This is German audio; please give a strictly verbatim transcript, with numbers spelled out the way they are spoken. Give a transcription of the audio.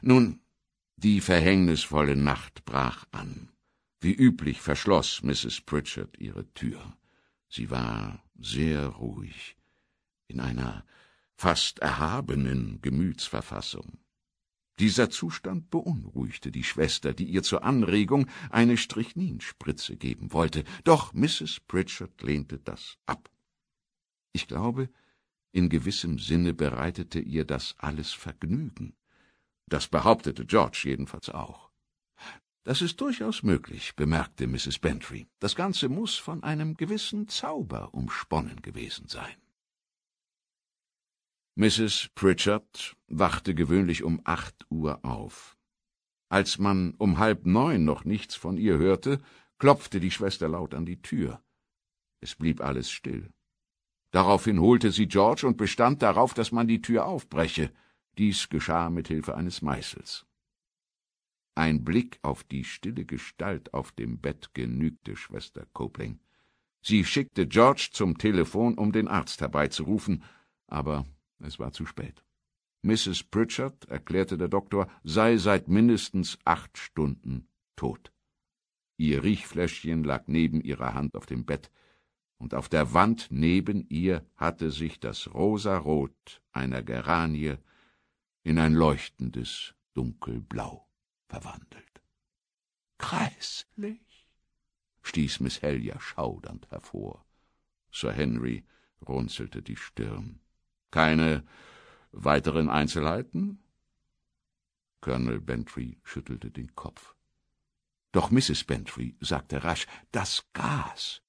Nun, die verhängnisvolle Nacht brach an. Wie üblich verschloss Misses Pritchard ihre Tür. Sie war sehr ruhig, in einer fast erhabenen Gemütsverfassung. Dieser Zustand beunruhigte die Schwester, die ihr zur Anregung eine Strychninspritze geben wollte, doch Misses Pritchard lehnte das ab. Ich glaube, in gewissem Sinne bereitete ihr das alles Vergnügen. Das behauptete George jedenfalls auch. »Das ist durchaus möglich«, bemerkte Misses Bantry. »Das Ganze muß von einem gewissen Zauber umsponnen gewesen sein.« Misses Pritchard wachte gewöhnlich um acht Uhr auf. Als man um halb neun noch nichts von ihr hörte, klopfte die Schwester laut an die Tür. Es blieb alles still. Daraufhin holte sie George und bestand darauf, dass man die Tür aufbreche. Dies geschah mit Hilfe eines Meißels. Ein Blick auf die stille Gestalt auf dem Bett genügte Schwester Copling. Sie schickte George zum Telefon, um den Arzt herbeizurufen, aber es war zu spät. Misses Pritchard, erklärte der Doktor, sei seit mindestens acht Stunden tot. Ihr Riechfläschchen lag neben ihrer Hand auf dem Bett, und auf der Wand neben ihr hatte sich das Rosarot einer Geranie in ein leuchtendes Dunkelblau verwandelt. »Gräßlich«, stieß Miss Helier schaudernd hervor. Sir Henry runzelte die Stirn. »Keine weiteren Einzelheiten?« Colonel Bantry schüttelte den Kopf. Doch Misses Bantry sagte rasch, »Das Gas